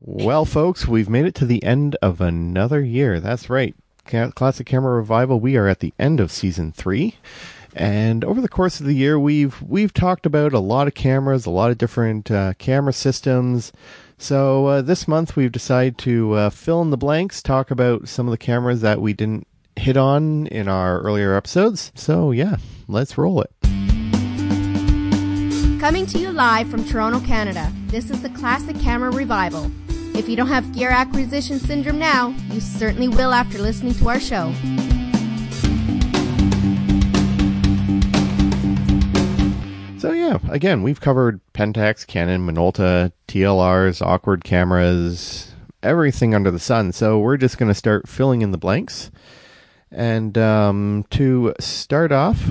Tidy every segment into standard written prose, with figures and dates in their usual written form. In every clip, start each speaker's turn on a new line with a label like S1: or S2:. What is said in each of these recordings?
S1: Well, folks, we've made it to the end of another year. That's right. Classic Camera Revival, we are at the end of Season 3. And over the course of the year, we've talked about a lot of cameras, a lot of different camera systems. So this month, we've decided to fill in the blanks, talk about some of the cameras that we didn't hit on in our earlier episodes. So, yeah, let's roll it.
S2: Coming to you live from Toronto, Canada, this is the Classic Camera Revival. If you don't have gear acquisition syndrome now, you certainly will after listening to our show.
S1: So yeah, again, we've covered Pentax, Canon, Minolta, TLRs, awkward cameras, everything under the sun. So we're just going to start filling in the blanks. And to start off,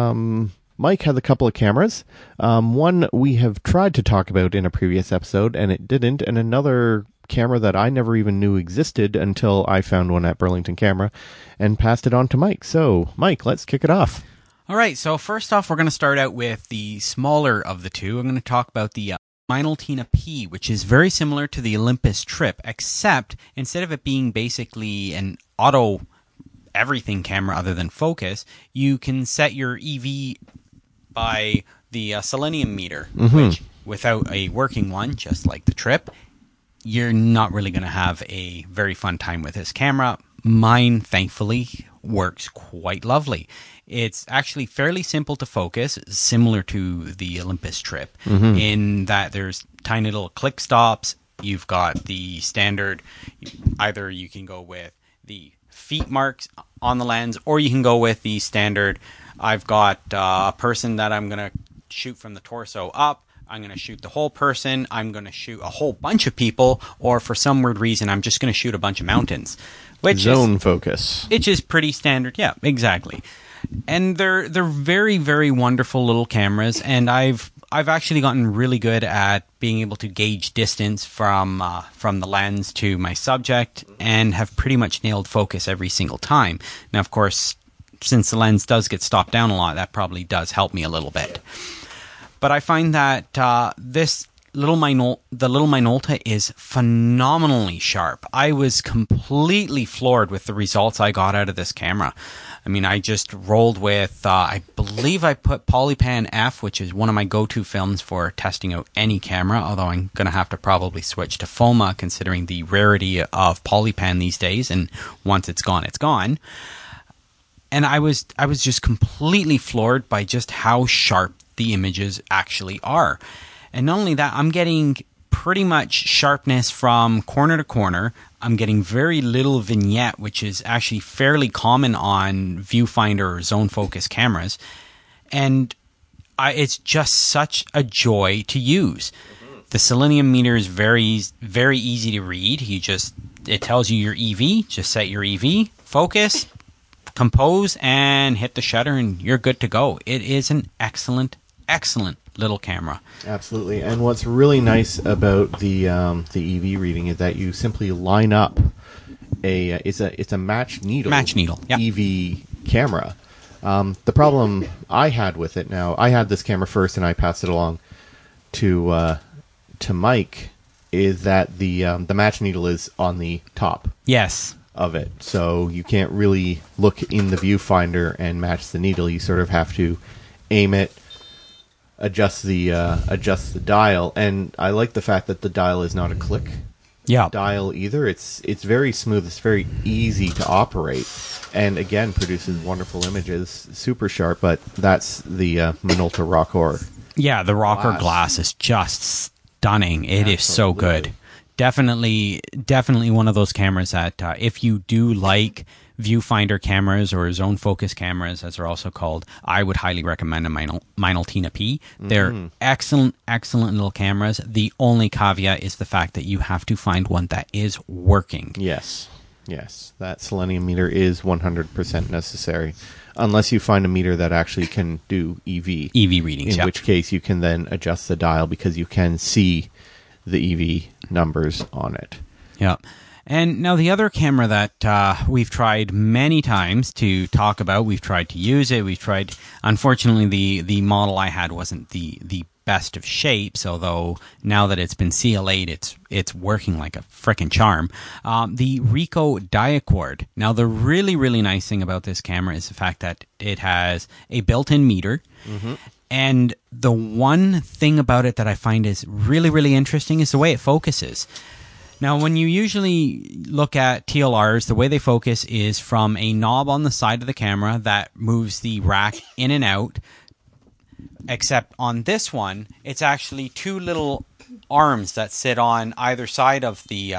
S1: Mike had a couple of cameras. One we have tried to talk about in a previous episode, and it didn't. And another camera that I never even knew existed until I found one at Burlington Camera and passed it on to Mike. So, Mike, let's kick it off.
S3: All right, so first off, we're going to start out with the smaller of the two. I'm going to talk about the Minolta P, which is very similar to the Olympus Trip, except instead of it being basically an auto everything camera other than focus, you can set your EV by the selenium meter, which without a working one, just like the Trip, you're not really going to have a very fun time with this camera. Mine, thankfully, works quite lovely. It's actually fairly simple to focus, similar to the Olympus Trip, in that there's tiny little click stops. You've got the standard, either you can go with the feet marks on the lens, or you can go with the standard, I've got a person that I'm going to shoot from the torso up, I'm going to shoot the whole person, I'm going to shoot a whole bunch of people, or for some weird reason, I'm just going to shoot a bunch of mountains.
S1: Zone focus.
S3: Which is pretty standard, yeah, exactly. And they're very, very wonderful little cameras, and I've actually gotten really good at being able to gauge distance from the lens to my subject, and have pretty much nailed focus every single time. Now, of course, since the lens does get stopped down a lot, that probably does help me a little bit. But I find that the little Minolta is phenomenally sharp. I was completely floored with the results I got out of this camera. I mean, I just rolled with, I believe I put Polypan F, which is one of my go-to films for testing out any camera, although I'm going to have to probably switch to FOMA considering the rarity of Polypan these days, and once it's gone, it's gone. And I was just completely floored by just how sharp the images actually are. And not only that, I'm getting pretty much sharpness from corner to corner. I'm getting very little vignette, which is actually fairly common on viewfinder or zone focus cameras. And it's just such a joy to use. The selenium meter is very, very easy to read. It tells you your EV. Just set your EV, focus, compose, and hit the shutter, and you're good to go. It is an excellent, excellent little camera.
S1: Absolutely. And what's really nice about the EV reading is that you simply line up it's a match needle
S3: yep.
S1: EV camera. The problem I had with it, now I had this camera first and I passed it along to Mike, is that the match needle is on the top.
S3: Yes.
S1: Of it, so you can't really look in the viewfinder and match the needle. You sort of have to aim it, adjust the dial, and I like the fact that the dial is not a click dial either. It's very smooth. It's very easy to operate, and again produces wonderful images. Super sharp, but that's the Minolta Rockor.
S3: Yeah, the Rockor glass is just stunning. It is so good. Definitely one of those cameras that if you do like viewfinder cameras or zone focus cameras, as they're also called, I would highly recommend a Minolta P. They're excellent, excellent little cameras. The only caveat is the fact that you have to find one that is working.
S1: Yes, that selenium meter is 100% necessary. Unless you find a meter that actually can do EV
S3: readings,
S1: in which case you can then adjust the dial because you can see the EV numbers on it.
S3: Yeah. And now the other camera that we've tried many times to talk about, we've tried to use it, unfortunately the model I had wasn't the best of shapes, although now that it's been CLA'd, it's working like a frickin' charm. The Ricoh Diacord. Now, the really, really nice thing about this camera is the fact that it has a built-in meter. Mm-hmm. And the one thing about it that I find is really, really interesting is the way it focuses. Now, when you usually look at TLRs, the way they focus is from a knob on the side of the camera that moves the rack in and out. Except on this one, it's actually two little arms that sit on either side of the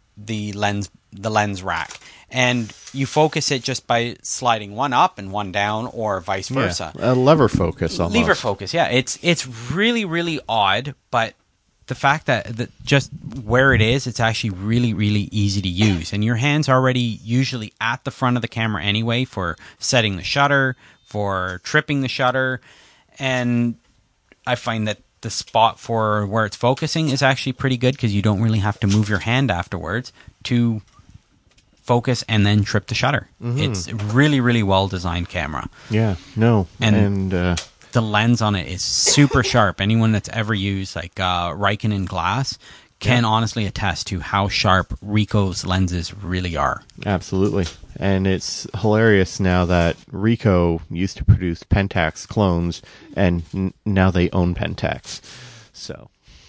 S3: lens rack, and you focus it just by sliding one up and one down, or vice versa.
S1: Yeah, a lever focus almost.
S3: Lever focus, yeah. It's really, really odd, but the fact that just where it is, it's actually really, really easy to use, and your hand's already usually at the front of the camera anyway for setting the shutter, for tripping the shutter. And I find that the spot for where it's focusing is actually pretty good because you don't really have to move your hand afterwards to focus and then trip the shutter. Mm-hmm. It's a really, really well-designed camera.
S1: Yeah, no. And
S3: the lens on it is super sharp. Anyone that's ever used like Ricoh glass can honestly attest to how sharp Ricoh's lenses really are.
S1: Absolutely. And it's hilarious now that Ricoh used to produce Pentax clones, and now they own Pentax. So,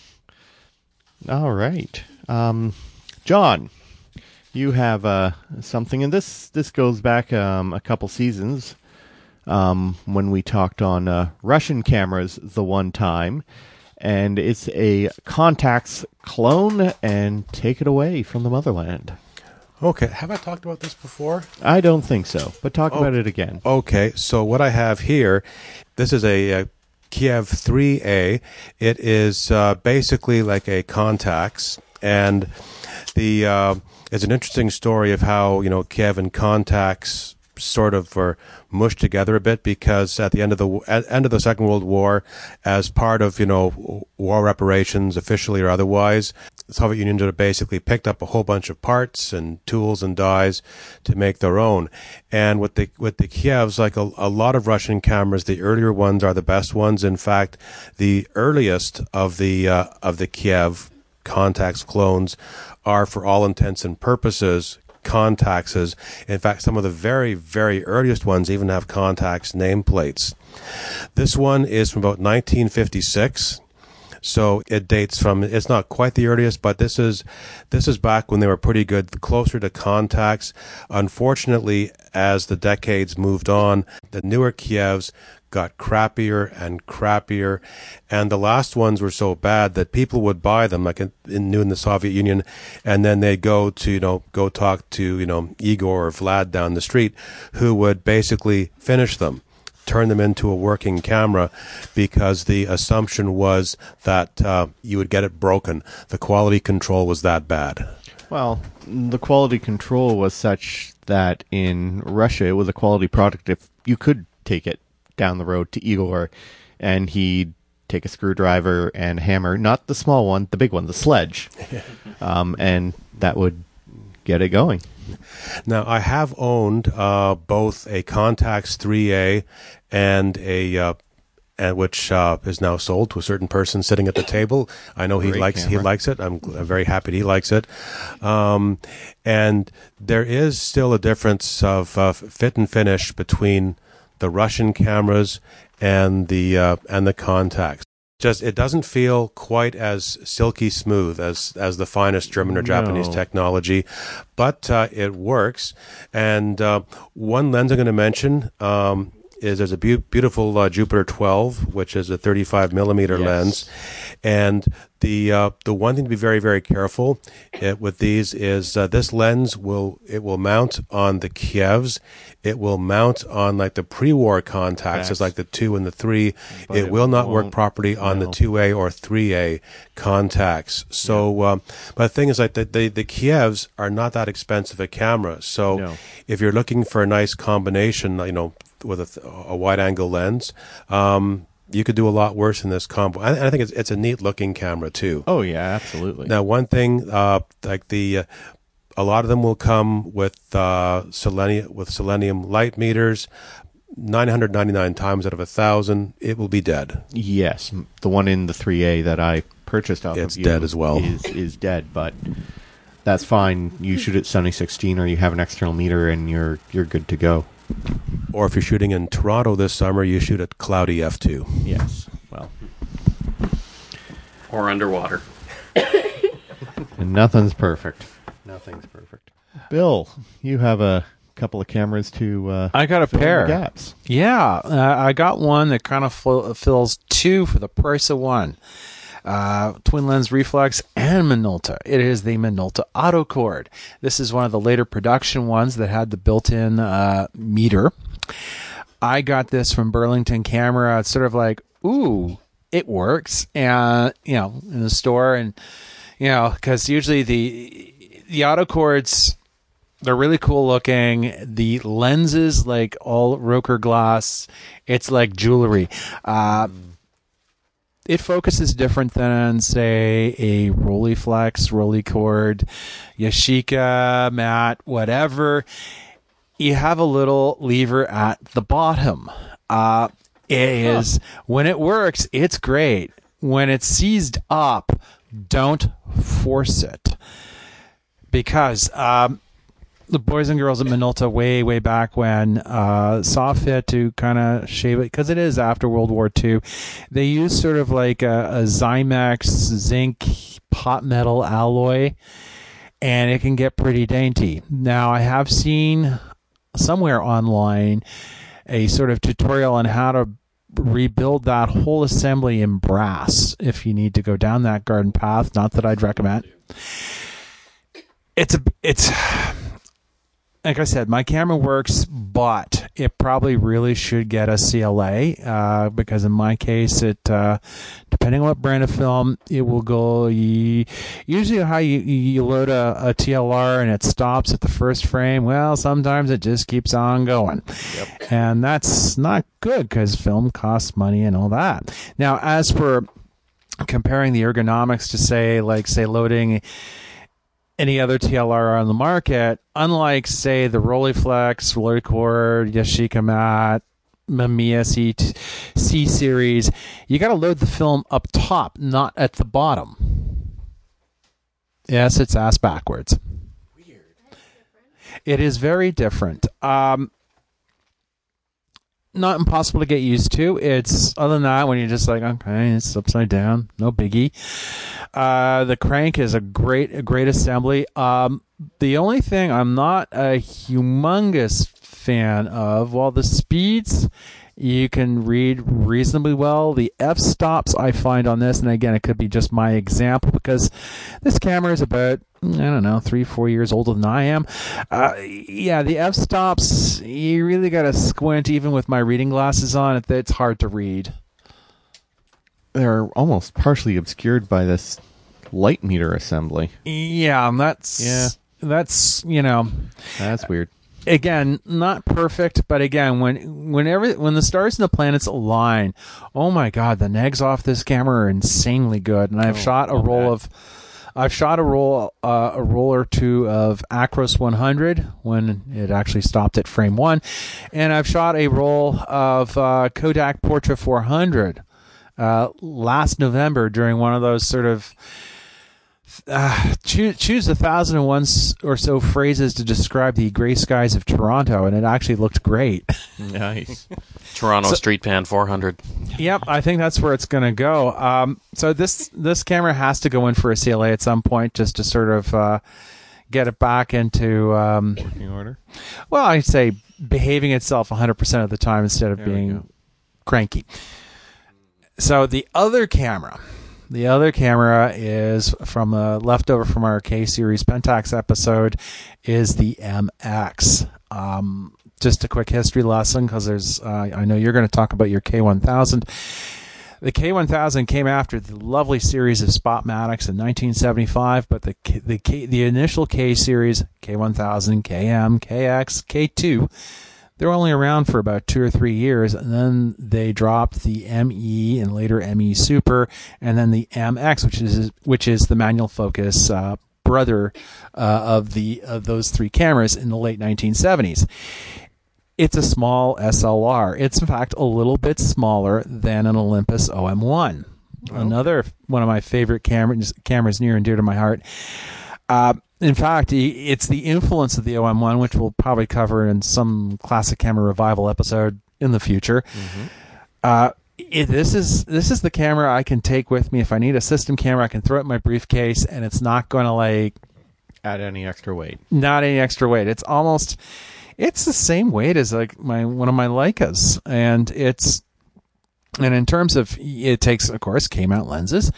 S1: all right. John, you have something, and this goes back a couple seasons when we talked on Russian cameras the one time. And it's a Contax clone, and take it away from the motherland.
S4: Okay, have I talked about this before?
S1: I don't think so, but talk about it again.
S4: Okay, so what I have here, this is a Kiev 3A. It is basically like a Contax, and it's an interesting story of how Kiev and Contax sort of were mushed together a bit, because at the end of the Second World War, as part of war reparations, officially or otherwise, the Soviet Union sort of basically picked up a whole bunch of parts and tools and dies to make their own. And with the Kievs, like a lot of Russian cameras, the earlier ones are the best ones. In fact, the earliest of the Kiev Contax clones are, for all intents and purposes, Contaxes. In fact, some of the very, very earliest ones even have Contax nameplates. This one is from about 1956. So it dates from, it's not quite the earliest, but this is back when they were pretty good, closer to Contax. Unfortunately, as the decades moved on, the newer Kievs got crappier and crappier, and the last ones were so bad that people would buy them, like in the Soviet Union, and then they'd go talk to Igor or Vlad down the street, who would basically finish them, turn them into a working camera, because the assumption was that you would get it broken. The quality control was that bad.
S1: Well, the quality control was such that in Russia it was a quality product if you could take it down the road to Igor, and he'd take a screwdriver and hammer, not the small one, the big one, the sledge, and that would get it going.
S4: Now, I have owned both a Contax 3A and which is now sold to a certain person sitting at the table. I know he likes it. I'm very happy he likes it. And there is still a difference of fit and finish between the Russian cameras and the Contax. It doesn't feel quite as silky smooth as the finest German or Japanese technology, but it works. And one lens I'm going to mention is there's a beautiful Jupiter 12, which is a 35 millimeter lens. And the one thing to be very, very careful with these is this lens will mount on the Kievs. It will mount on like the pre-war Contax, like the 2 and the 3. But it will not work properly on the 2A or 3A Contax. So, but the thing is, like the Kievs are not that expensive a camera. So, if you're looking for a nice combination, with a wide-angle lens, you could do a lot worse in this combo. And I think it's a neat-looking camera too.
S1: Oh yeah, absolutely.
S4: Now, one thing, a lot of them will come with selenium light meters. 999 times out of 1,000, it will be dead.
S1: Yes, the one in the 3A that I purchased off
S4: It's
S1: of you
S4: dead as well.
S1: is dead, but that's fine. You shoot at 7016 or you have an external meter and you're good to go.
S4: Or if you're shooting in Toronto this summer, you shoot at cloudy f2.
S1: Yes, well.
S5: Or underwater.
S1: And nothing's perfect. Nothing's perfect. Bill, you have a couple of cameras to
S6: I got a
S1: fill in the
S6: pair.
S1: gaps.
S6: Yeah, I got one that kind of fills two for the price of one. Twin lens reflex and Minolta. It is the Minolta Autocord. This is one of the later production ones that had the built-in meter. I got this from Burlington Camera. It's sort of like, ooh, it works, and in the store, and because usually the Autocords, they're really cool looking. The lenses, like all Roker glass, it's like jewelry. It focuses different than, say, a Rolleiflex, Rolleicord, Yashica, Matte, whatever. You have a little lever at the bottom. When it works, it's great. When it's seized up, don't force it. Because the boys and girls at Minolta way back when saw fit to kind of shave it, because it is after World War II. They used sort of like a Zymex zinc pot metal alloy, and it can get pretty dainty. Now, I have seen somewhere online a sort of tutorial on how to rebuild that whole assembly in brass if you need to go down that garden path. Not that I'd recommend. It's like I said, my camera works, but it probably really should get a CLA because in my case, it depending on what brand of film, it will go. Usually, how you load a TLR and it stops at the first frame. Well, sometimes it just keeps on going, and that's not good because film costs money and all that. Now, as for comparing the ergonomics to say loading any other TLR on the market, unlike, say, the Rolleiflex, Rolleicord, Yashica Matte, Mamiya C series, you got to load the film up top, not at the bottom. Yes, it's ass backwards. Weird. It is very different. Not impossible to get used to. It's, other than that, when you're just like, okay, it's upside down, no biggie. The crank is a great assembly. The only thing I'm not a humongous fan of, while the speeds you can read reasonably well, the f-stops I find on this, and again, it could be just my example because this camera is about, 3-4 years older than I am. The f-stops, you really got to squint even with my reading glasses on. It's hard to read.
S1: They're almost partially obscured by this light meter assembly.
S6: Yeah, that's
S1: weird.
S6: Again, not perfect, but again, when the stars and the planets align, oh my God, the negs off this camera are insanely good. And I've shot a roll or two of Acros 100 when it actually stopped at frame 1, and I've shot a roll of Kodak Portra 400 last November during one of those sort of choose 1,001 or so phrases to describe the gray skies of Toronto, and it actually looked great.
S1: Nice.
S5: Toronto Street Pan 400.
S6: Yep, I think that's where it's going to go. So this camera has to go in for a CLA at some point just to sort of get it back into
S1: working order.
S6: Well, I'd say behaving itself 100% of the time instead of being cranky. So the other camera is from a leftover from our K-Series Pentax episode, is the MX. Just a quick history lesson, because I know you're going to talk about your K1000. The K1000 came after the lovely series of Spotmatics in 1975, but the initial K-Series, K1000, KM, KX, K2, they were only around for about 2 or 3 years, and then they dropped the ME and later ME Super, and then the MX, which is the manual focus brother of those three cameras in the late 1970s. it's a small SLR. It's, in fact, a little bit smaller than an Olympus OM1. Another one of my favorite cameras near and dear to my heart. In fact, it's the influence of the OM1, which we'll probably cover in some classic camera revival episode in the future. This is the camera I can take with me if I need a system camera. I can throw it in my briefcase, and it's not going to
S1: add any extra weight.
S6: Not any extra weight. It's the same weight as one of my Leicas, and in terms of, it takes, of course, K-mount lenses,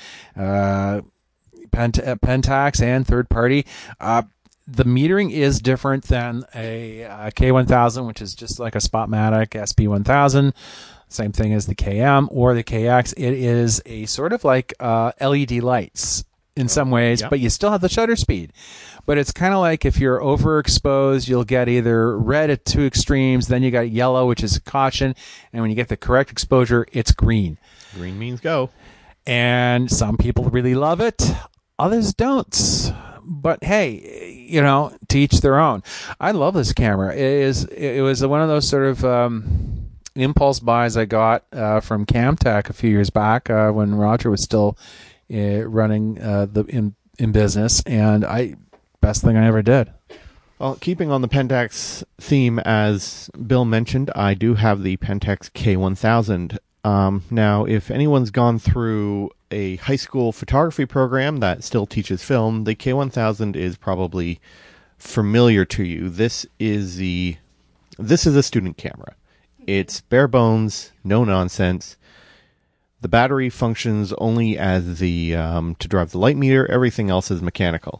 S6: Pentax and third party. The metering is different than a K1000, which is just like a Spotmatic SP1000. Same thing as the KM or the KX. It is a sort of like LED lights in some ways, but you still have the shutter speed. But it's kind of like if you're overexposed, you'll get either red at two extremes, then you got yellow, which is caution, and when you get the correct exposure, it's green.
S1: Green means go. And
S6: some people really love it. Others don't. But hey, to each their own. I love this camera. It was one of those sort of impulse buys I got from Camtech a few years back when Roger was still running in business, and best thing I ever did.
S1: Well, keeping on the Pentax theme, as Bill mentioned, I do have the Pentax K1000. Now, if anyone's gone through a high school photography program that still teaches film, the K1000 is probably familiar to you. This is a student camera. It's bare bones, no nonsense. The battery functions only as the to drive the light meter. Everything else is mechanical.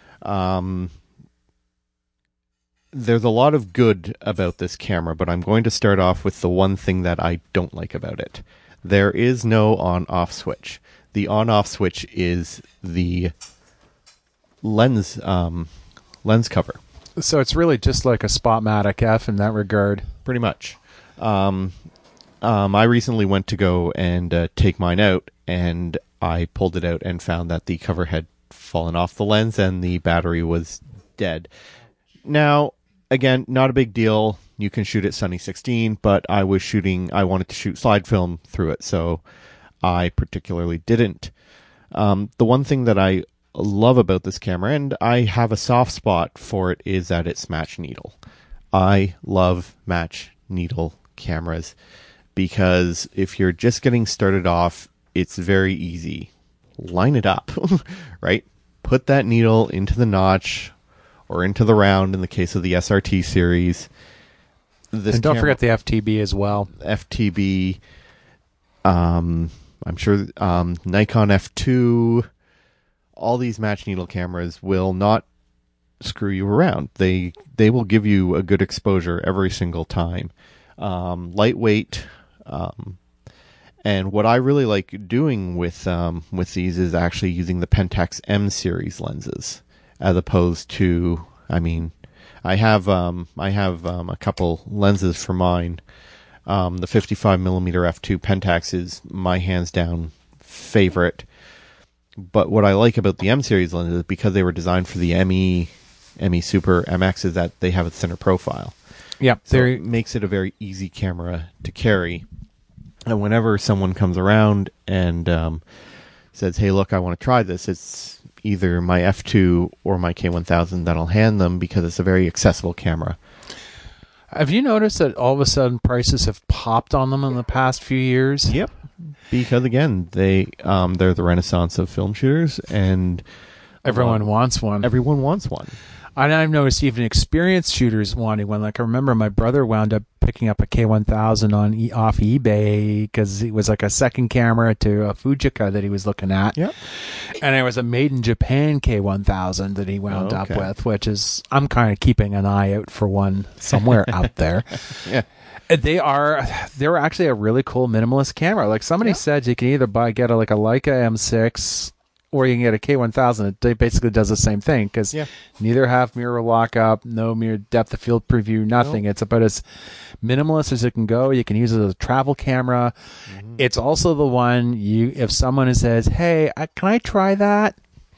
S1: There's a lot of good about this camera, but I'm going to start off with the one thing that I don't like about it. There is no on-off switch. The on-off switch is the lens cover.
S6: So it's really just like a Spotmatic F in that regard.
S1: Pretty much. I recently went to go and take mine out, and I pulled it out and found that the cover had fallen off the lens and the battery was dead. Now, again, not a big deal. You can shoot at Sunny 16, but I wanted to shoot slide film through it, so I particularly didn't. The one thing that I love about this camera, and I have a soft spot for it, is that it's match needle. I love match needle cameras because if you're just getting started off, it's very easy. Line it up, right? Put that needle into the notch or into the round in the case of the SRT series.
S6: And don't forget the FTB as well.
S1: FTB, I'm sure Nikon F2, all these match needle cameras will not screw you around. They will give you a good exposure every single time. Lightweight, and what I really like doing with these is actually using the Pentax M series lenses, as opposed to, I have a couple lenses for mine. The 55mm f2 Pentax is my hands down favorite. But what I like about the M series lenses, because they were designed for the ME Super MX, is that they have a thinner profile.
S6: Yeah,
S1: so it makes it a very easy camera to carry. And whenever someone comes around and says, "Hey, look, I want to try this," it's either my F2 or my K1000 that I'll hand them because it's a very accessible camera.
S6: Have you noticed that all of a sudden prices have popped on them in the past few years?
S1: Yep. Because again, they're the renaissance of film shooters, and
S6: everyone wants one.
S1: Everyone wants one.
S6: And I've noticed even experienced shooters wanting one. Like I remember my brother wound up picking up a K1000 off eBay because it was like a second camera to a Fujica that he was looking at.
S1: Yep.
S6: And it was a made in Japan K1000 that he wound up with, which is, I'm kind of keeping an eye out for one somewhere out there.
S1: Yeah.
S6: They were actually a really cool minimalist camera. Like somebody said, you can either get a Leica M6 or you can get a K1000. It basically does the same thing because neither have mirror lockup, no mirror depth of field preview, nothing. Nope. It's about as minimalist as it can go. You can use it as a travel camera. It's also the one if someone says, "Hey, can I try that?"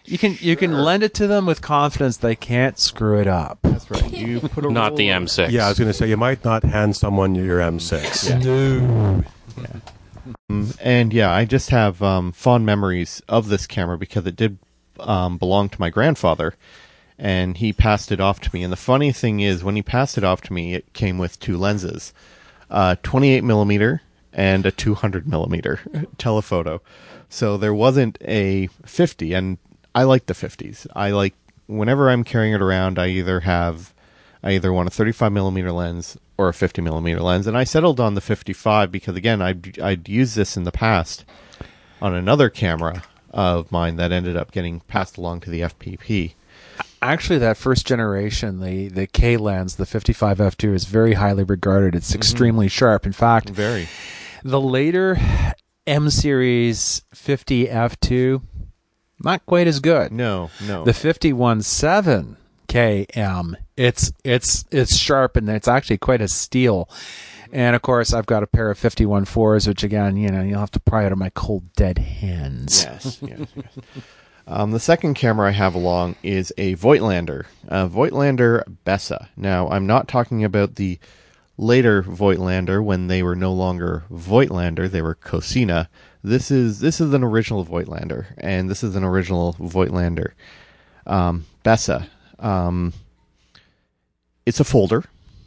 S6: You can lend it to them with confidence they can't screw it up.
S1: That's right. You put a
S5: Not the
S1: roll-
S5: M6.
S4: Yeah, I was going to say, you might not hand someone your M6.
S6: No.
S1: And yeah, I just have fond memories of this camera because it did belong to my grandfather, and he passed it off to me. And the funny thing is, when he passed it off to me, it came with two lenses, 28 millimeter and a 200 millimeter telephoto. So there wasn't a 50, and I like the 50s. I like, whenever I'm carrying it around, I either want a 35 millimeter lens or a 50 millimeter lens, and I settled on the 55 because, again, I'd used this in the past on another camera of mine that ended up getting passed along to the FPP.
S6: Actually, that first generation, the K lens, the 55 f2, is very highly regarded. It's extremely sharp. In fact,
S1: Very.
S6: the later M series 50 f2, not quite as good.
S1: No.
S6: The 51.7 KM, it's sharp, and it's actually quite a steal. And of course, I've got a pair of 51.4s, which again, you'll have to pry out of my cold dead hands.
S1: Yes. The second camera I have along is a Voigtlander Bessa. Now, I'm not talking about the later Voigtlander when they were no longer Voigtlander, they were Cosina. This is an original Voigtlander, and this is an original Voigtlander Bessa. It's a folder,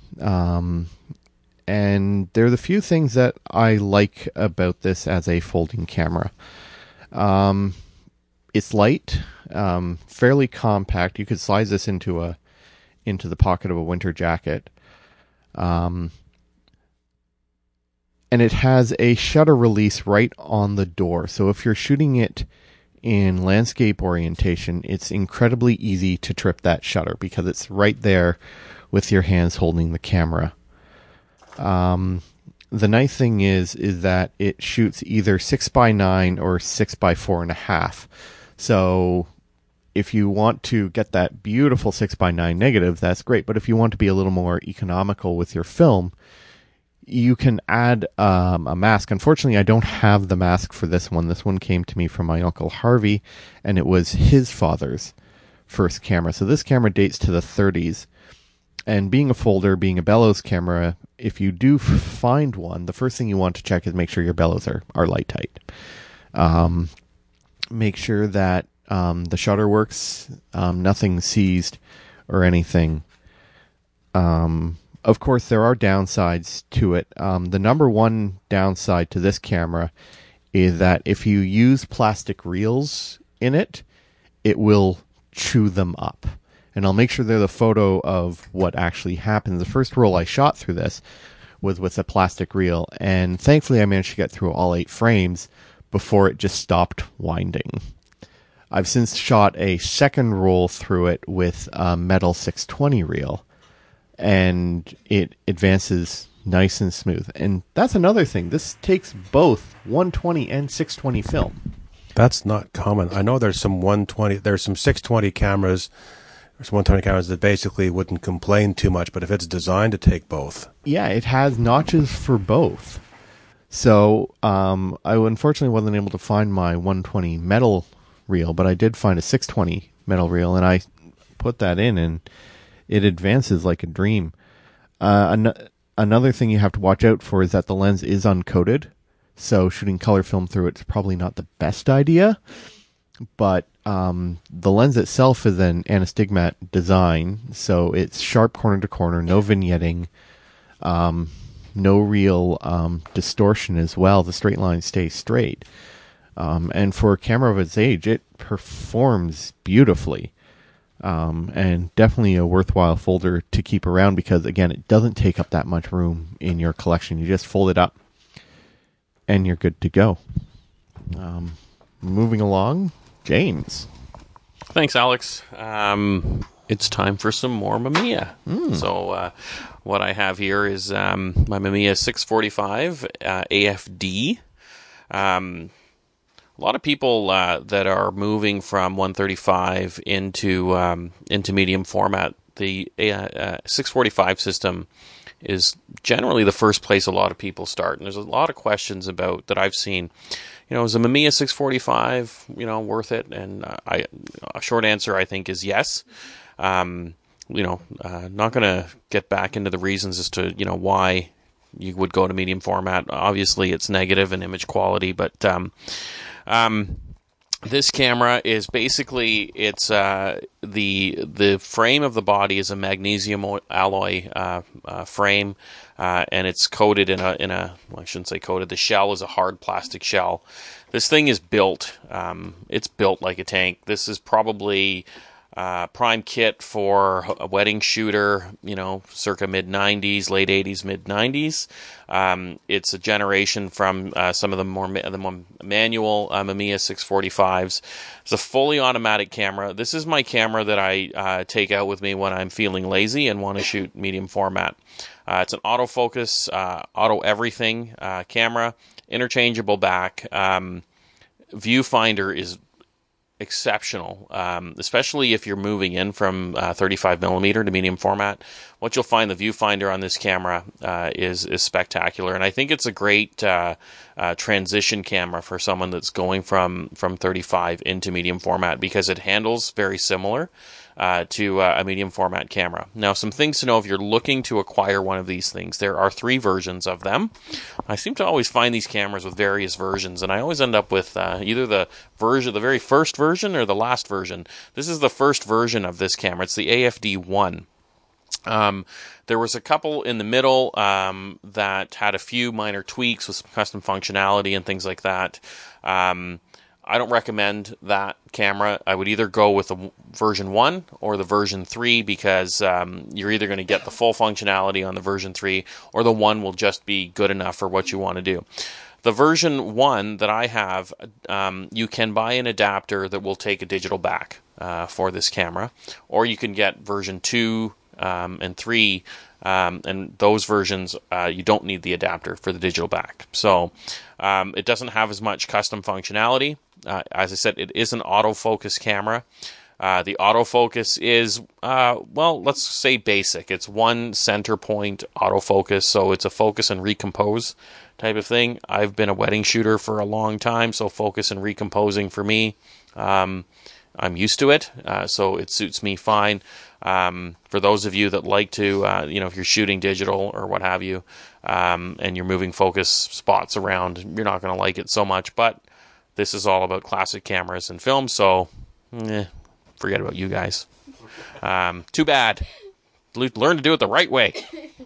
S1: and there are the few things that I like about this as a folding camera. It's light, fairly compact. You could slide this into the pocket of a winter jacket. And it has a shutter release right on the door. So if you're shooting it in landscape orientation, it's incredibly easy to trip that shutter because it's right there with your hands holding the camera. The nice thing is that it shoots either 6x9 or 6x4.5. So if you want to get that beautiful 6x9 negative, that's great. But if you want to be a little more economical with your film, you can add a mask. Unfortunately, I don't have the mask for this one. This one came to me from my Uncle Harvey, and it was his father's first camera. So this camera dates to the 30s. And being a folder, being a bellows camera, if you do find one, the first thing you want to check is make sure your bellows are light tight. Make sure that the shutter works, nothing seized or anything. Of course, there are downsides to it. The number one downside to this camera is that if you use plastic reels in it, it will chew them up. And I'll make sure they're the photo of what actually happened. The first roll I shot through this was with a plastic reel, and thankfully I managed to get through all 8 frames before it just stopped winding. I've since shot a second roll through it with a metal 620 reel, and it advances nice and smooth. And that's another thing. This takes both 120 and 620 film.
S4: That's not common. I know there's some 120, there's some 620 cameras, there's 120 cameras that basically wouldn't complain too much, but if it's designed to take both.
S1: Yeah, it has notches for both. So I unfortunately wasn't able to find my 120 metal reel, but I did find a 620 metal reel, and I put that in, and it advances like a dream. Another thing you have to watch out for is that the lens is uncoated, so shooting color film through it's probably not the best idea, but the lens itself is an anastigmat design, so it's sharp corner to corner, no vignetting, no real distortion as well. The straight line stays straight. And for a camera of its age, it performs beautifully. And definitely a worthwhile folder to keep around because, again, it doesn't take up that much room in your collection. You just fold it up and you're good to go. Moving along, James.
S5: Thanks, Alex. It's time for some more Mamiya. So what I have here is my Mamiya 645 AFD. A lot of people that are moving from 135 into medium format, the 645 system is generally the first place a lot of people start. And there's a lot of questions about that I've seen. Is a Mamiya 645, worth it? And a short answer, I think, is yes. Not going to get back into the reasons as to, why you would go to medium format. Obviously, it's negative in image quality, but this camera is basically, it's the frame of the body is a magnesium alloy frame, and it's coated in a well, I shouldn't say coated. The shell is a hard plastic shell. This thing is built. It's built like a tank. This is probably prime kit for a wedding shooter, circa mid-90s, late 80s, mid-90s. It's a generation from some of the more manual Mamiya 645s. It's a fully automatic camera. This is my camera that I take out with me when I'm feeling lazy and want to shoot medium format. It's an autofocus, auto everything camera, interchangeable back. Viewfinder is exceptional, especially if you're moving in from 35mm to medium format. What you'll find, the viewfinder on this camera is spectacular, and I think it's a great transition camera for someone that's going from 35 into medium format, because it handles very similar to a medium format camera. Now, some things to know if you're looking to acquire one of these things. There are 3 versions of them. I seem to always find these cameras with various versions, and I always end up with either the very first version or the last version. This is the first version of this camera. It's the AFD1. There was a couple in the middle that had a few minor tweaks with some custom functionality and things like that. I don't recommend that camera. I would either go with the version 1 or the version 3, because you're either going to get the full functionality on the version 3, or the 1 will just be good enough for what you want to do. The version 1 that I have, you can buy an adapter that will take a digital back for this camera, or you can get version 2 and 3, and those versions, you don't need the adapter for the digital back. So it doesn't have as much custom functionality. As I said, it is an autofocus camera. The autofocus is, let's say basic. It's one center point autofocus, so it's a focus and recompose type of thing. I've been a wedding shooter for a long time, so focus and recomposing for me, I'm used to it, so it suits me fine. For those of you that like to, if you're shooting digital or what have you, and you're moving focus spots around, you're not going to like it so much, but this is all about classic cameras and film, so forget about you guys. Too bad. Learn to do it the right way.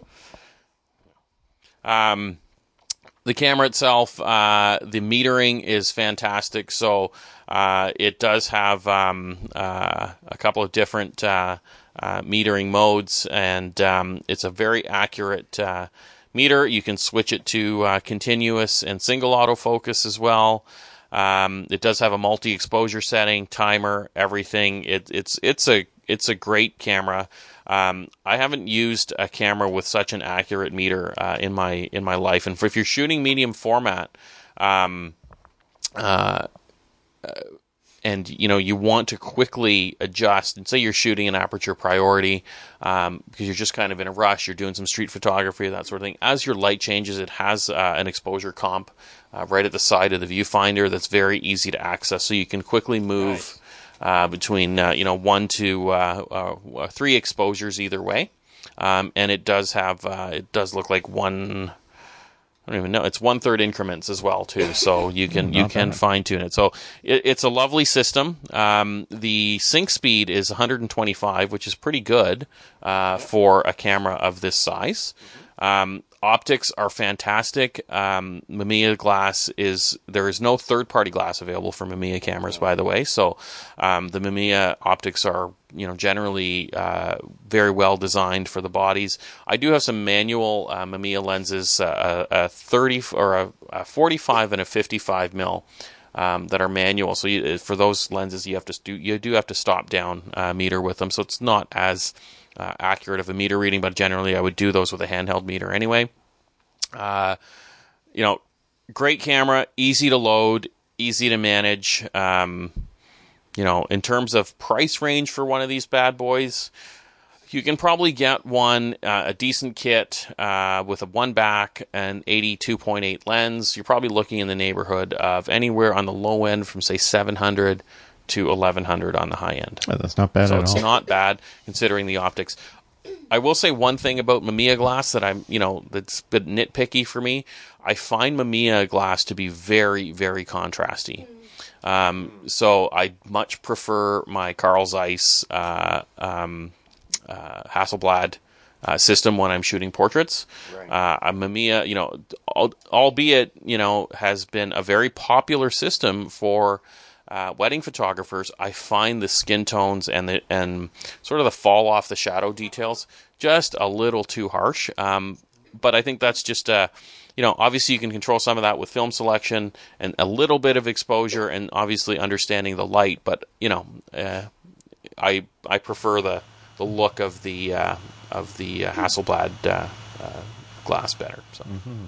S5: The camera itself, the metering is fantastic, so it does have a couple of different metering modes, and it's a very accurate meter. You can switch it to continuous and single autofocus as well. It does have a multi-exposure setting, timer, everything. It's a great camera. I haven't used a camera with such an accurate meter in my life. And if you're shooting medium format, and you want to quickly adjust, and say you're shooting an aperture priority because you're just kind of in a rush, you're doing some street photography, that sort of thing. As your light changes, it has an exposure comp right at the side of the viewfinder that's very easy to access, so you can quickly move between 1 to 3 exposures either way. And it does have it does look like I don't even know. It's 1/3 increments as well too, so you can fine tune it. So it's a lovely system. The sync speed is 125, which is pretty good for a camera of this size. Optics are fantastic. Mamiya glass there is no third-party glass available for Mamiya cameras, by the way. So the Mamiya optics are generally very well designed for the bodies. I do have some manual Mamiya lenses, a 30 or a 45 and a 55 mil. That are manual, so for those lenses you do have to stop down meter with them, so it's not as accurate of a meter reading, but generally I would do those with a handheld meter anyway. Great camera, easy to load, easy to manage. In terms of price range for one of these bad boys, You can probably get one, a decent kit with a 1-back and 82.8 lens. You're probably looking in the neighborhood of anywhere on the low end from, say, $700 to $1,100 on the high end.
S1: Oh, that's not bad
S5: So
S1: at
S5: it's
S1: all.
S5: not bad considering the optics. I will say one thing about Mamiya glass that that's a bit nitpicky for me. I find Mamiya glass to be very, very contrasty. So I much prefer my Carl Zeiss Hasselblad system when I'm shooting portraits. Mamiya, albeit, has been a very popular system for wedding photographers. I find the skin tones and sort of the fall off the shadow details just a little too harsh. But I think that's just obviously you can control some of that with film selection and a little bit of exposure and obviously understanding the light. But I prefer the look of the Hasselblad glass better. So.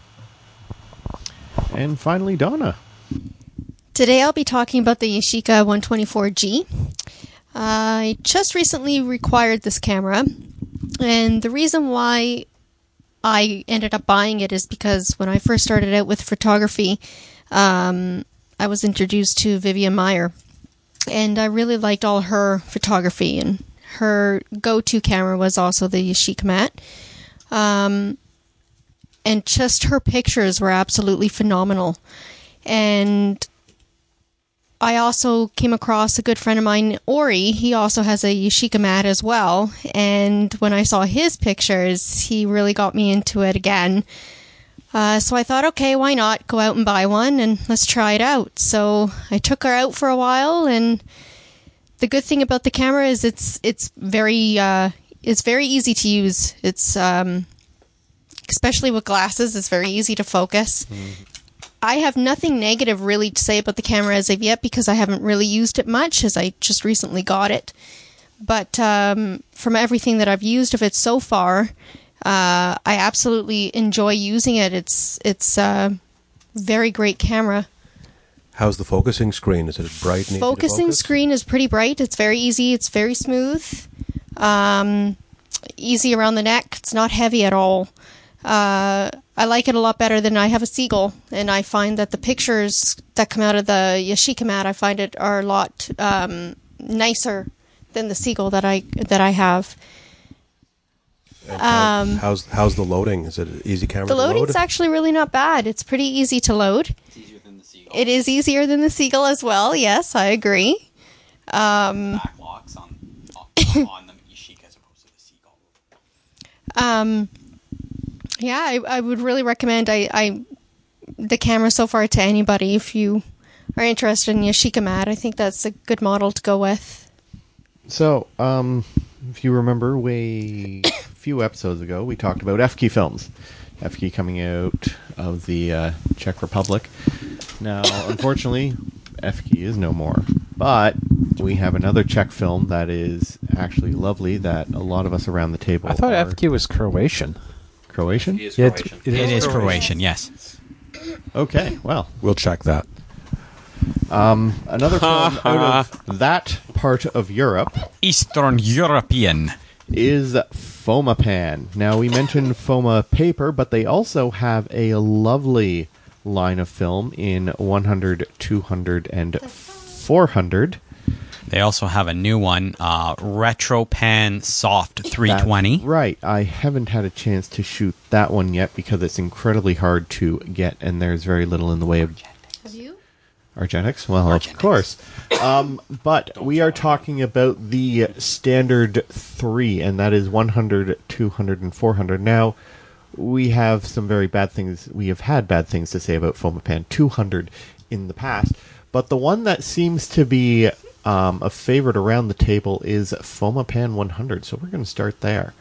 S1: And finally, Donna.
S2: Today I'll be talking about the Yashica 124G. I just recently required this camera, and the reason why I ended up buying it is because when I first started out with photography, I was introduced to Vivian Maier, and I really liked all her photography, and her go-to camera was also the Yashica Mat. And just her pictures were absolutely phenomenal. And I also came across a good friend of mine, Ori. He also has a Yashica Mat as well. And when I saw his pictures, he really got me into it again. So I thought, okay, why not go out and buy one and let's try it out. So I took her out for a while, and the good thing about the camera is it's very easy to use. It's especially with glasses, it's very easy to focus. I have nothing negative really to say about the camera as of yet because I haven't really used it much, as I just recently got it. But from everything that I've used of it so far, I absolutely enjoy using it. It's a very great camera.
S4: How's the focusing screen? Is it bright and easy to
S2: Focusing
S4: focus?
S2: screen is pretty bright. It's very easy. It's very smooth. Easy around the neck. It's not heavy at all. I like it a lot better than I have a Seagull, and I find that the pictures that come out of the Yashica Mat, I find it are a lot nicer than the Seagull that I have.
S4: How's the loading? Is it an easy camera
S2: The
S4: to load?
S2: loading's actually really not bad. It's pretty easy to load.
S3: It's easier than the Seagull.
S2: It is easier than the Seagull as well. Yes, I agree.
S3: Backlocks on the Yashica as opposed to the Seagull.
S2: Yeah, I would really recommend the camera so far to anybody if you are interested in Yashica Mat. I think that's a good model to go with.
S1: So, if you remember, a few episodes ago, we talked about FK films. FK coming out of the Czech Republic. Now, unfortunately, FK is no more. But we have another Czech film that is actually lovely that a lot of us around the table
S6: I thought
S1: are
S6: FQ was Croatian.
S1: Croatian?
S5: It is
S6: Yeah,
S5: Croatian.
S6: it
S3: It is
S6: Croatian.
S3: Croatian, yes.
S1: Okay, well,
S4: We'll check that.
S1: another film out of that part of Europe
S3: Eastern European.
S1: is Fomapan. Now, we mentioned Foma paper, but they also have a lovely line of film in 100, 200, and 400.
S3: They also have a new one, Retropan Soft 320.
S1: That's right. I haven't had a chance to shoot that one yet because it's incredibly hard to get, and there's very little in the way of
S2: Have you?
S1: Argentics. Well, of course. But we are talking about the standard 3, and that is 100, 200, and 400. Now, we have some very bad things. We have had bad things to say about Fomapan 200 in the past, but the one that seems to be a favorite around the table is Fomapan 100. So we're going to start there.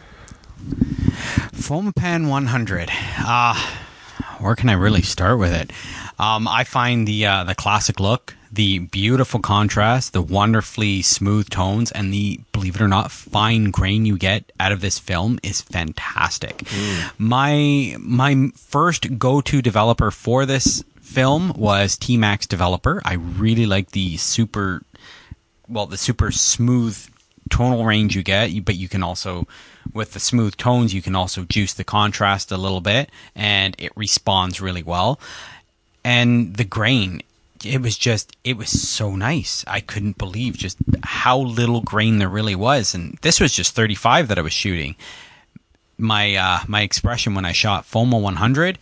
S3: Fomapan 100. Where can I really start with it? I find the classic look, the beautiful contrast, the wonderfully smooth tones, and the, believe it or not, fine grain you get out of this film is fantastic. My first go-to developer for this film was T-Max Developer. I really like the super smooth tonal range you get, but you can also, with the smooth tones, you can also juice the contrast a little bit, and it responds really well. And the grain, it was so nice. I couldn't believe just how little grain there really was. And this was just 35 that I was shooting. My expression when I shot FOMA 100,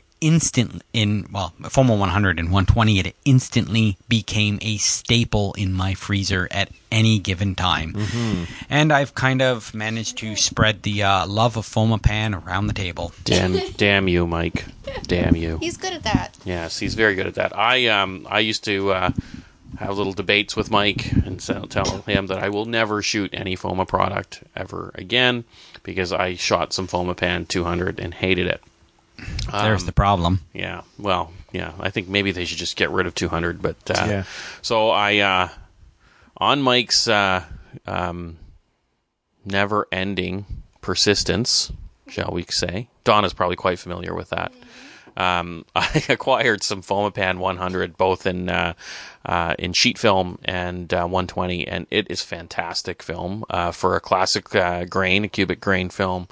S3: FOMA 100 and 120, it instantly became a staple in my freezer at any given time. Mm-hmm. And I've kind of managed to spread the love of Fomapan around the table.
S5: Damn you, Mike. Damn you.
S2: He's good at that.
S5: Yes, he's very good at that. I used to have little debates with Mike and tell him that I will never shoot any Foma product ever again because I shot some Fomapan 200 and hated it.
S3: There's the problem.
S5: Yeah. Well, yeah. I think maybe they should just get rid of 200. But so I, on Mike's never-ending persistence, shall we say? Don is probably quite familiar with that. I acquired some Fomapan 100, both in sheet film and 120, and it is fantastic film for a classic grain, a cubic grain film.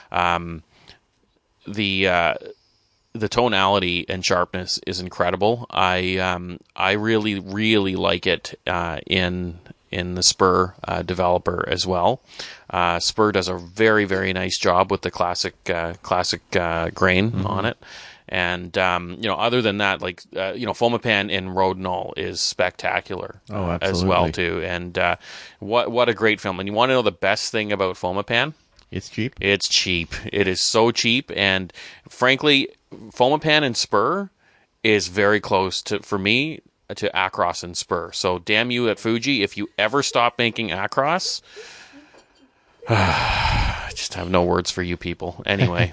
S5: The tonality and sharpness is incredible. I really, really like it in the Spur developer as well. Spur does a very, very nice job with the classic grain on it. And other than that, like Fomapan in Rodinal is spectacular as well too. And what a great film! And you want to know the best thing about Fomapan?
S1: It's cheap.
S5: It's cheap. It is so cheap, and frankly, Fomapan and Spur is very close for me to Acros and Spur. So damn you at Fuji, if you ever stop making Acros, I just have no words for you people. Anyway,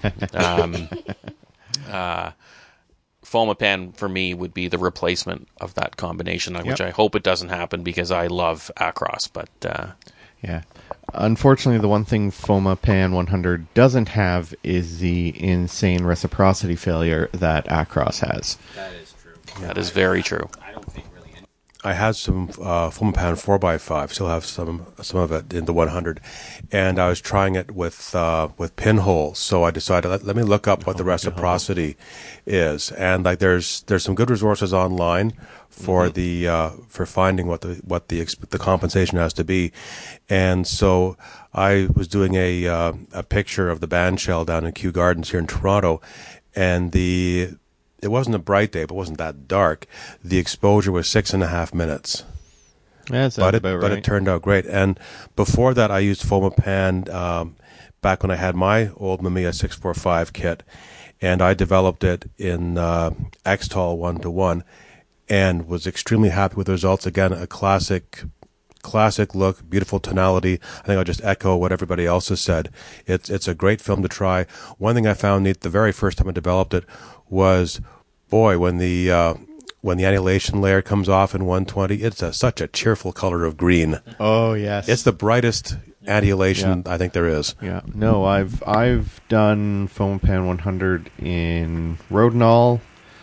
S5: Fomapan for me would be the replacement of that combination, which I hope it doesn't happen because I love Acros, but
S1: yeah. Unfortunately, the one thing Fomapan 100 doesn't have is the insane reciprocity failure that Acros has.
S3: That is true.
S5: That is very true.
S3: I don't think really any.
S4: I had some Fomapan 4x5, still have some of it in the 100, and I was trying it with pinholes. So I decided let me look up what the reciprocity is, and like there's some good resources online for for finding what the compensation has to be, and so I was doing a picture of the band shell down in Kew Gardens here in Toronto, and it wasn't a bright day, but it wasn't that dark. The exposure was 6.5 minutes.
S1: Yeah,
S4: but it turned out great. And before that, I used Fomapan back when I had my old Mamiya 645 kit, and I developed it in Xtol 1:1, and was extremely happy with the results. Again, a classic look, beautiful tonality. I think I'll just echo what everybody else has said. It's a great film to try. One thing I found neat the very first time I developed it was, boy, when the annihilation layer comes off in 120, it's such a cheerful color of green.
S1: Oh yes,
S4: it's the brightest annihilation I think there is.
S1: Yeah, no, I've done Fomapan 100 in Rodinal,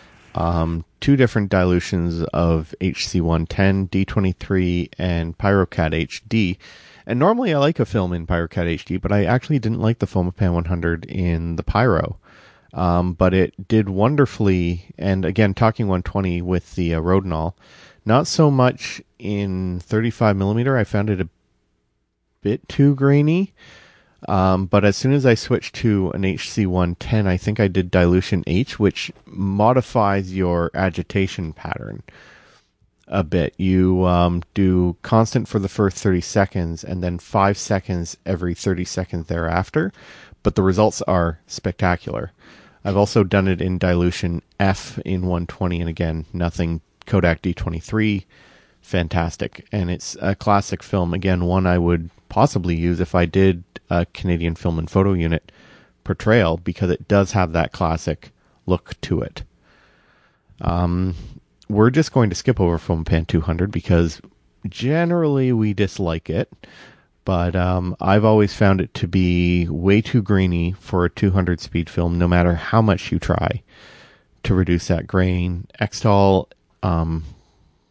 S1: 2 different dilutions of HC110, D23, and PyroCat HD. And normally I like a film in PyroCat HD, but I actually didn't like the Fomapan 100 in the Pyro. But it did wonderfully, and again, talking 120 with the Rodinal, not so much in 35mm. I found it a bit too grainy. But as soon as I switched to an HC110, I think I did dilution H, which modifies your agitation pattern a bit. You do constant for the first 30 seconds and then 5 seconds every 30 seconds thereafter, but the results are spectacular. I've also done it in dilution F in 120, and again, nothing Kodak D23, fantastic. And it's a classic film, again, one I would possibly use if I did a Canadian Film and Photo Unit portrayal, because it does have that classic look to it. We're just going to skip over Fomapan 200 because generally we dislike it, but I've always found it to be way too grainy for a 200 speed film, no matter how much you try to reduce that grain. Xtol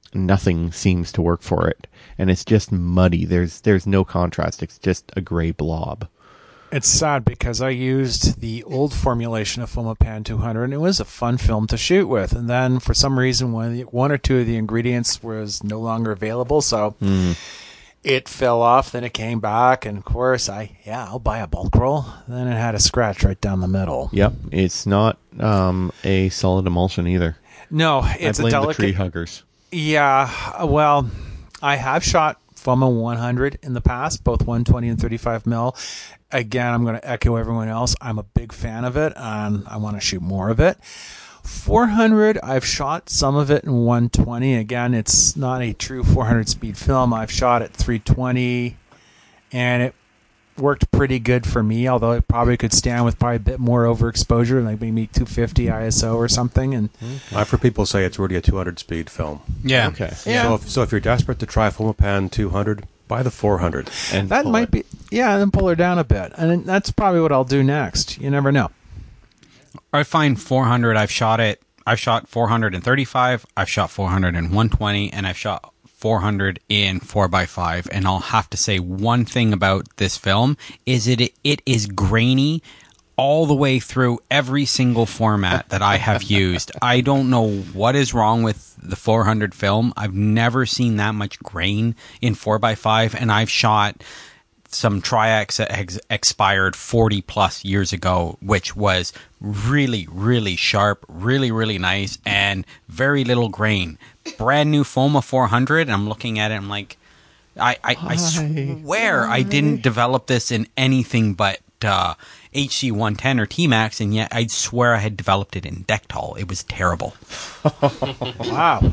S1: nothing seems to work for it, and it's just muddy. There's no contrast. It's just a gray blob.
S6: It's sad because I used the old formulation of Fomapan 200, and it was a fun film to shoot with. And then for some reason, one or two of the ingredients was no longer available, so it fell off. Then it came back, and of course, I'll buy a bulk roll. Then it had a scratch right down the middle.
S1: Yep, it's not a solid emulsion either.
S6: No, it's
S1: I blame
S6: a delicate.
S1: the tree huggers.
S6: Yeah, well, I have shot Foma 100 in the past, both 120 and 35 mil. Again, I'm going to echo everyone else. I'm a big fan of it, and I want to shoot more of it. 400, I've shot some of it in 120. Again, it's not a true 400 speed film. I've shot at 320, and it worked pretty good for me, although it probably could stand with probably a bit more overexposure, like maybe 250 ISO or something. And
S4: I've heard people say it's really a 200 speed film.
S3: Yeah.
S1: Okay.
S6: Yeah.
S4: So if you're desperate to try Fomapan 200, buy the 400.
S1: And
S6: that
S1: pull
S6: might
S1: it.
S6: be, yeah, and then pull her down a bit. And that's probably what I'll do next. You never know.
S3: I find 400, I've shot 435, I've shot 400 in 120, and I've shot 400 in 4x5. And I'll have to say one thing about this film is it is grainy all the way through every single format that I have used. I don't know what is wrong with the 400 film. I've never seen that much grain in 4x5, and I've shot some Tri-X that expired 40 plus years ago, which was really, really sharp, really, really nice, and very little grain. Brand new Foma 400, and I'm looking at it, I'm like, I swear I didn't develop this in anything but HC 110 or T-Max, and yet I swear I had developed it in Dectol. It was terrible.
S6: Wow.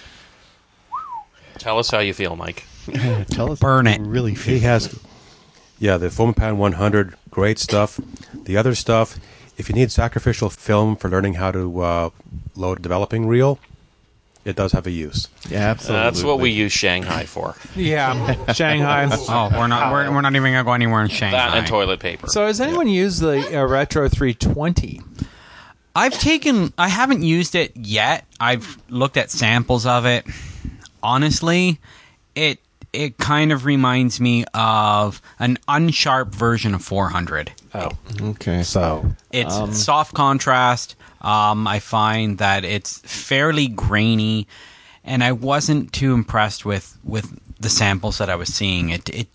S5: Tell us how you feel, Mike.
S1: Tell us
S3: Burn
S1: how
S3: it.
S1: you really
S4: He
S1: feel.
S4: has, yeah, the Fomapan 100, great stuff. The other stuff, if you need sacrificial film for learning how to load a developing reel, it does have a use.
S1: Yeah, absolutely.
S5: That's what we use Shanghai for.
S6: Yeah, Shanghai.
S3: Oh, we're not even gonna go anywhere in Shanghai.
S5: That and toilet paper.
S6: So has anyone used the Retro 320?
S3: I haven't used it yet. I've looked at samples of it. Honestly, it kind of reminds me of an unsharp version of 400.
S6: Oh,
S1: Okay.
S6: so
S3: It's soft contrast. I find that it's fairly grainy, and I wasn't too impressed with the samples that I was seeing.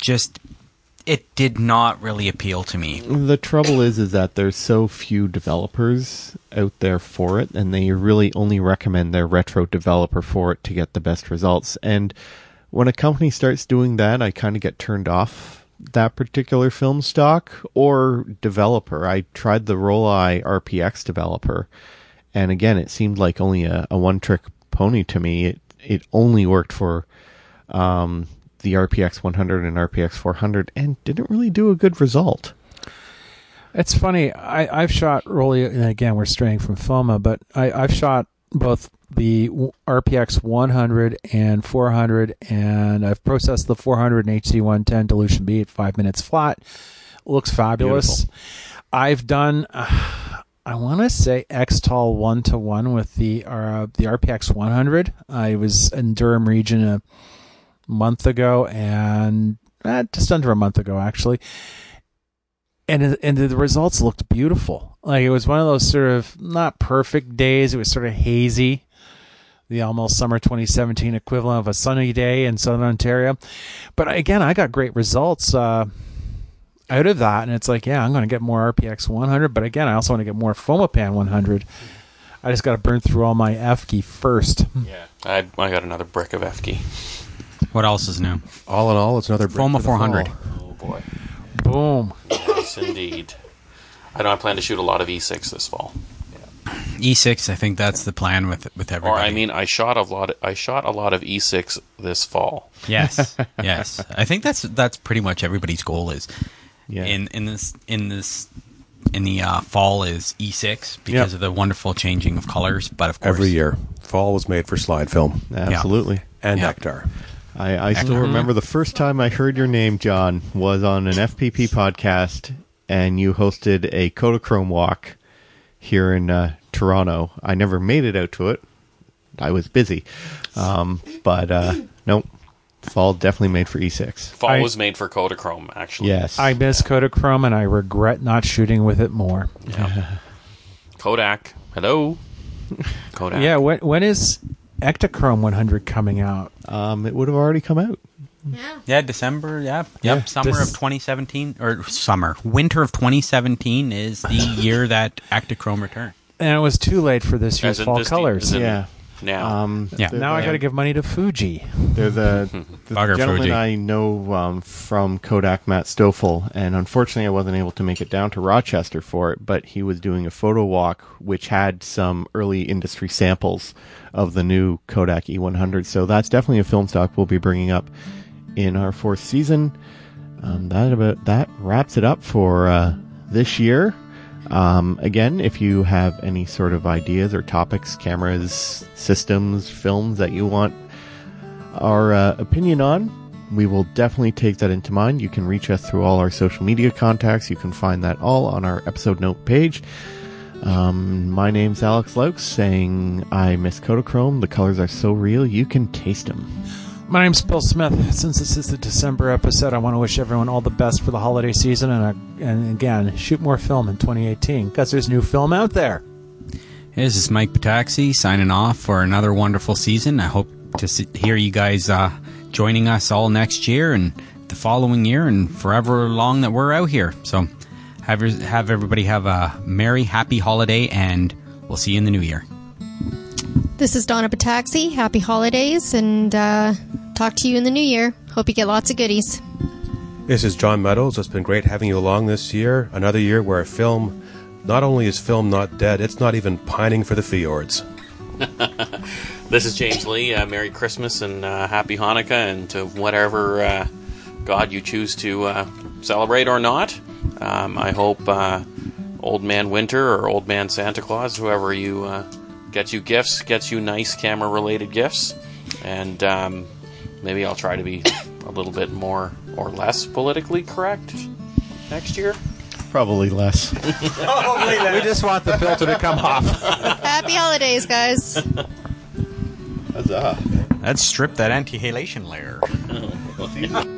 S3: It did not really appeal to me.
S1: The trouble is that there's so few developers out there for it, and they really only recommend their retro developer for it to get the best results. And when a company starts doing that, I kind of get turned off that particular film stock or developer. I tried the Rollei RPX developer, and again, it seemed like only a one-trick pony to me. It only worked for the RPX 100 and RPX 400 and didn't really do a good result.
S6: it's funny. I've shot Rolly, and again, we're straying from Foma, but I've shot both the RPX 100 and 400, and I've processed the 400 in HC 110 dilution B at 5 minutes flat. Looks fabulous.
S1: Beautiful.
S6: I've done, I want to say Xtol 1-to-1 with the RPX 100. I was in Durham region a month ago, and just under a month ago, actually. And the results looked beautiful. Like, it was one of those sort of not perfect days. It was sort of hazy. The almost summer 2017 equivalent of a sunny day in Southern Ontario. But again, I got great results out of that. And it's like, yeah, I'm going to get more RPX 100. But again, I also want to get more Fomapan 100. I just got to burn through all my FG first.
S5: Yeah, I got another brick of FG.
S3: What else is new?
S4: All in all, it's another brick
S3: Foma
S4: to the
S3: 400.
S4: fall.
S5: Oh boy,
S6: Boom.
S5: yes indeed. I know I plan to shoot a lot of E6 this fall.
S3: E6, I think that's the plan with everybody.
S5: Or I mean, I shot a lot of E6 this fall.
S3: Yes, yes. I think that's pretty much everybody's goal is
S1: Yeah.
S3: in the fall is E6 because of the wonderful changing of colors. But of course,
S4: Every year. Fall was made for slide film
S1: Absolutely.
S4: and
S3: Yeah.
S4: Nectar.
S1: I still remember the first time I heard your name, John, was on an FPP podcast, and you hosted a Kodachrome walk here in Toronto. I never made it out to it. I was busy. But nope. Fall definitely made for E6.
S5: Fall was made for Kodachrome, actually.
S1: Yes.
S6: I miss Kodachrome, and I regret not shooting with it more.
S5: Kodak. Hello. Kodak.
S6: Yeah, when is Ektachrome 100 coming out?
S1: It would have already come out.
S3: Yeah, December. Yeah,
S6: Yeah,
S3: summer of 2017 or winter of 2017 is the year that Ektachrome returned.
S6: And it was too late for this year's
S5: As in
S6: fall
S5: this-
S6: colors.
S5: as in-
S1: Yeah.
S5: Now.
S3: Yeah.
S6: Now I got to give money to Fuji.
S1: They're the
S3: Bugger
S1: gentleman
S3: Fuji.
S1: I know from Kodak, Matt Stoffel, and unfortunately I wasn't able to make it down to Rochester for it, but he was doing a photo walk which had some early industry samples of the new Kodak E100, so that's definitely a film stock we'll be bringing up in our 4th season. That wraps it up for this year. Again, if you have any sort of ideas or topics, cameras, systems, films that you want our opinion on, we will definitely take that into mind. You can reach us through all our social media contacts. You can find that all on our episode note page. My name's Alex Laux, saying I miss Kodachrome. The colors are so real, you can taste them.
S6: My name's Bill Smith. Since this is the December episode, I want to wish everyone all the best for the holiday season, and again, shoot more film in 2018, because there's new film out there.
S3: This is Mike Pataxi signing off for another wonderful season. I hope to hear you guys joining us all next year and the following year and forever long that we're out here. So have everybody have a merry, happy holiday, and we'll see you in the new year.
S2: This is Donna Pataxi. Happy holidays, and talk to you in the new year. Hope you get lots of goodies.
S4: This is John Meadows. It's been great having you along this year. Another year where film, not only is film not dead, it's not even pining for the fjords.
S5: This is James Lee. Merry Christmas and Happy Hanukkah, and to whatever God you choose to celebrate or not. I hope Old Man Winter or Old Man Santa Claus, whoever you gets you gifts, gets you nice camera-related gifts, and maybe I'll try to be a little bit more or less politically correct next year.
S1: Probably less.
S6: We just want the filter to come off.
S2: Happy holidays, guys.
S1: Huzzah.
S3: Let's strip that anti-halation layer.